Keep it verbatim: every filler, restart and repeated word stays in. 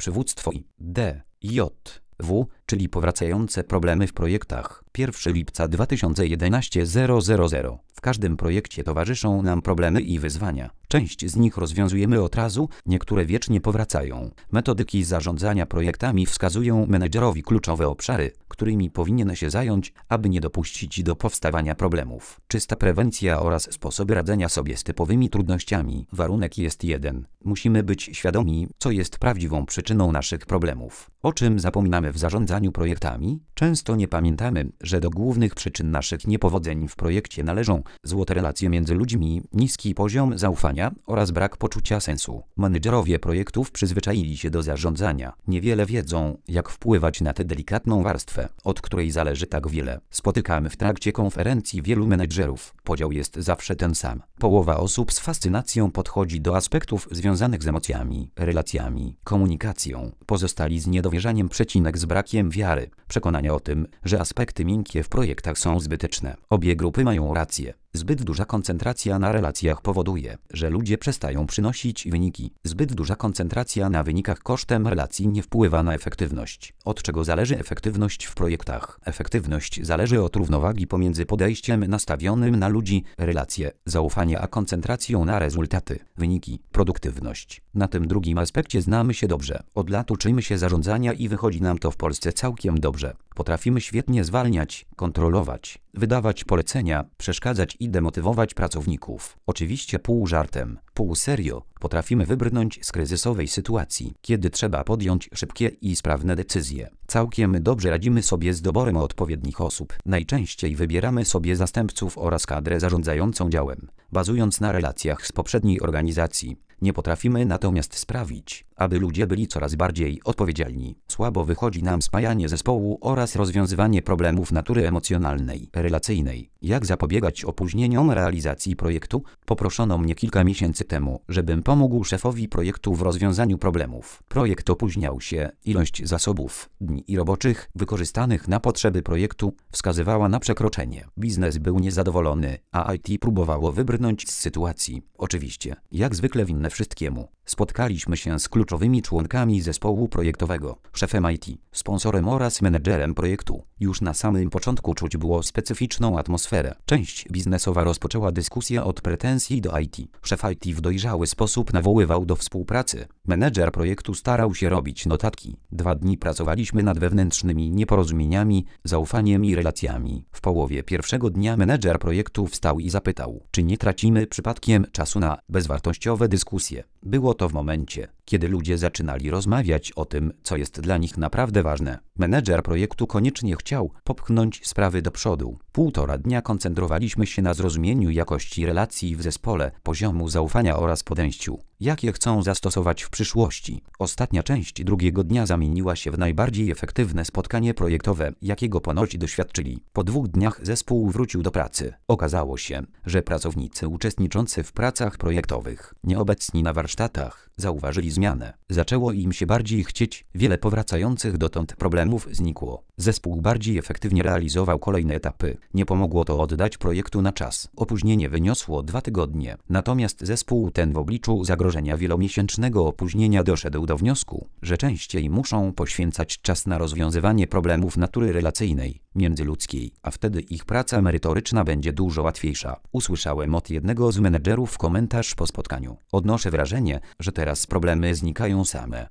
przywództwo i D. J. W, czyli powracające problemy w projektach. pierwszego lipca dwa tysiące jedenastego zero zero zero. W każdym projekcie towarzyszą nam problemy i wyzwania. Część z nich rozwiązujemy od razu, niektóre wiecznie powracają. Metodyki zarządzania projektami wskazują menedżerowi kluczowe obszary, którymi powinien się zająć, aby nie dopuścić do powstawania problemów. Czysta prewencja oraz sposoby radzenia sobie z typowymi trudnościami. Warunek jest jeden. Musimy być świadomi, co jest prawdziwą przyczyną naszych problemów. O czym zapominamy w zarządzaniu projektami? Często nie pamiętamy, że do głównych przyczyn naszych niepowodzeń w projekcie należą złote relacje między ludźmi, niski poziom zaufania oraz brak poczucia sensu. Menedżerowie projektów przyzwyczaili się do zarządzania. Niewiele wiedzą, jak wpływać na tę delikatną warstwę, od której zależy tak wiele. Spotykamy w trakcie konferencji wielu menedżerów. Podział jest zawsze ten sam. Połowa osób z fascynacją podchodzi do aspektów związanych z emocjami, relacjami, komunikacją. Pozostali z niedowierzaniem przecinek z brakiem wiary. Przekonania o tym, że aspekty miękkie w projektach są zbyteczne. Obie grupy mają rację. Zbyt duża koncentracja na relacjach powoduje, że ludzie przestają przynosić wyniki. Zbyt duża koncentracja na wynikach kosztem relacji nie wpływa na efektywność. Od czego zależy efektywność w projektach? Efektywność zależy od równowagi pomiędzy podejściem nastawionym na ludzi, relacje, zaufanie, a koncentracją na rezultaty, wyniki, produktywność. Na tym drugim aspekcie znamy się dobrze. Od lat uczymy się zarządzania i wychodzi nam to w Polsce całkiem dobrze. Potrafimy świetnie zwalniać, kontrolować, wydawać polecenia, przeszkadzać i demotywować pracowników. Oczywiście pół żartem, pół serio. Potrafimy wybrnąć z kryzysowej sytuacji, kiedy trzeba podjąć szybkie i sprawne decyzje. Całkiem dobrze radzimy sobie z doborem odpowiednich osób. Najczęściej wybieramy sobie zastępców oraz kadrę zarządzającą działem, bazując na relacjach z poprzedniej organizacji. Nie potrafimy natomiast sprawić, aby ludzie byli coraz bardziej odpowiedzialni. Słabo wychodzi nam spajanie zespołu oraz rozwiązywanie problemów natury emocjonalnej, relacyjnej. Jak zapobiegać opóźnieniom realizacji projektu? Poproszono mnie kilka miesięcy temu, żebym pomógł szefowi projektu w rozwiązaniu problemów. Projekt opóźniał się, ilość zasobów, dni i roboczych wykorzystanych na potrzeby projektu wskazywała na przekroczenie. Biznes był niezadowolony, a I T próbowało wybrnąć z sytuacji. Oczywiście, jak zwykle winne wszystkiemu. Spotkaliśmy się z kluczowymi członkami zespołu projektowego, szefem I T, sponsorem oraz menedżerem projektu. Już na samym początku czuć było specyficzną atmosferę. Część biznesowa rozpoczęła dyskusję od pretensji do I T. Szef I T w dojrzały sposób nawoływał do współpracy. Menedżer projektu starał się robić notatki. Dwa dni pracowaliśmy nad wewnętrznymi nieporozumieniami, zaufaniem i relacjami. W połowie pierwszego dnia menedżer projektu wstał i zapytał, czy nie tracimy przypadkiem czasu na bezwartościowe dyskusje. Było to w momencie, kiedy ludzie zaczynali rozmawiać o tym, co jest dla nich naprawdę ważne. Menedżer projektu koniecznie chciał popchnąć sprawy do przodu. Półtora dnia koncentrowaliśmy się na zrozumieniu jakości relacji w zespole, poziomu zaufania oraz podejściu, jakie chcą zastosować w przyszłości. Ostatnia część drugiego dnia zamieniła się w najbardziej efektywne spotkanie projektowe, jakiego ponoć doświadczyli. Po dwóch dniach zespół wrócił do pracy. Okazało się, że pracownicy uczestniczący w pracach projektowych, nieobecni na warsztatach, zauważyli zmianę. Zaczęło im się bardziej chcieć, wiele powracających dotąd problemów znikło. Zespół bardziej efektywnie realizował kolejne etapy. Nie pomogło to oddać projektu na czas. Opóźnienie wyniosło dwa tygodnie. Natomiast zespół ten w obliczu zagrożenia wielomiesięcznego opóźnienia doszedł do wniosku, że częściej muszą poświęcać czas na rozwiązywanie problemów natury relacyjnej, międzyludzkiej, a wtedy ich praca merytoryczna będzie dużo łatwiejsza. Usłyszałem od jednego z menedżerów komentarz po spotkaniu. Odnoszę wrażenie, że teraz problemy znikają same.